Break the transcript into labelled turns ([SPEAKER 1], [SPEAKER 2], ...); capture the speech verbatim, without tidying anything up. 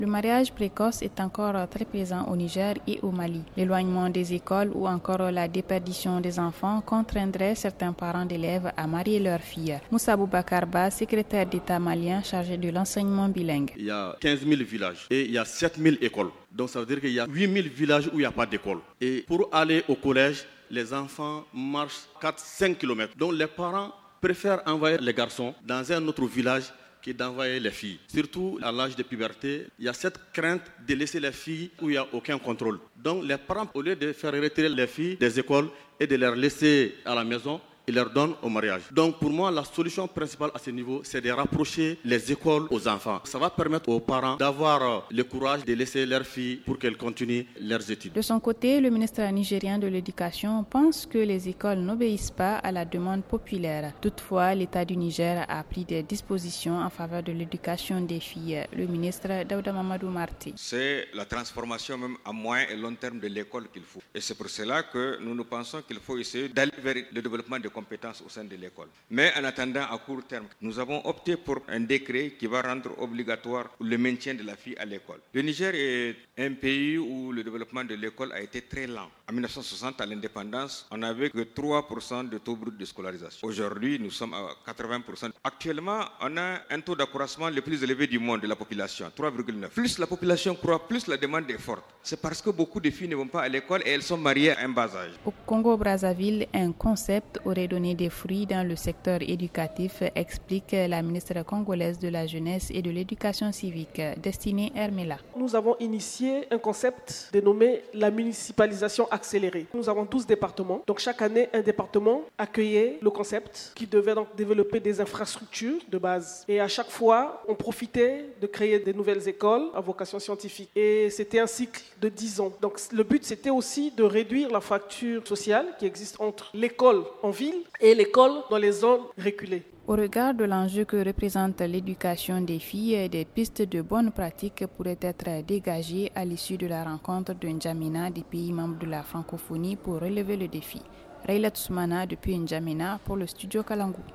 [SPEAKER 1] Le mariage précoce est encore très présent au Niger et au Mali. L'éloignement des écoles ou encore la déperdition des enfants contraindrait certains parents d'élèves à marier leurs filles. Moussa Boubacar Ba, secrétaire d'État malien chargé de l'enseignement bilingue.
[SPEAKER 2] Il y a quinze mille villages et il y a sept mille écoles. Donc ça veut dire qu'il y a huit mille villages où il n'y a pas d'école. Et pour aller au collège, les enfants marchent quatre à cinq kilomètres. Donc les parents préfèrent envoyer les garçons dans un autre village que d'envoyer les filles. Surtout à l'âge de puberté, il y a cette crainte de laisser les filles où il n'y a aucun contrôle. Donc les parents, au lieu de faire retirer les filles des écoles et de les laisser à la maison, ils leur donnent au mariage. Donc pour moi, la solution principale à ce niveau, c'est de rapprocher les écoles aux enfants. Ça va permettre aux parents d'avoir le courage de laisser leurs filles pour qu'elles continuent leurs études.
[SPEAKER 1] De son côté, le ministre nigérien de l'Éducation pense que les écoles n'obéissent pas à la demande populaire. Toutefois, l'État du Niger a pris des dispositions en faveur de l'éducation des filles. Le ministre Daouda Mamadou Marti.
[SPEAKER 3] C'est la transformation même à moyen et long terme de l'école qu'il faut. Et c'est pour cela que nous nous pensons qu'il faut essayer d'aller vers le développement de compétences au sein de l'école. Mais en attendant, à court terme, nous avons opté pour un décret qui va rendre obligatoire le maintien de la fille à l'école. Le Niger est un pays où le développement de l'école a été très lent. En dix-neuf cent soixante, à l'indépendance, on n'avait que trois pour cent de taux brut de scolarisation. Aujourd'hui, nous sommes à quatre-vingts pour cent. Actuellement, on a un taux d'accroissement le plus élevé du monde de la population, trois virgule neuf. Plus la population croît, plus la demande est forte. C'est parce que beaucoup de filles ne vont pas à l'école et elles sont mariées à un bas âge.
[SPEAKER 1] Au Congo-Brazzaville, un concept aurait donné des fruits dans le secteur éducatif, explique la ministre congolaise de la Jeunesse et de l'Éducation civique, Destinée Hermela.
[SPEAKER 4] Nous avons initié un concept dénommé la municipalisation accélérée. Nous avons douze départements. Donc chaque année, un département accueillait le concept qui devait donc développer des infrastructures de base. Et à chaque fois, on profitait de créer des nouvelles écoles à vocation scientifique. Et c'était un cycle de dix ans. Donc le but, c'était aussi de réduire la fracture sociale qui existe entre l'école en ville et l'école dans les zones reculées.
[SPEAKER 1] Au regard de l'enjeu que représente l'éducation des filles, des pistes de bonnes pratiques pourraient être dégagées à l'issue de la rencontre de N'Djamena des pays membres de la francophonie pour relever le défi. Rayla Tousmana depuis N'Djamena pour le studio Kalangu.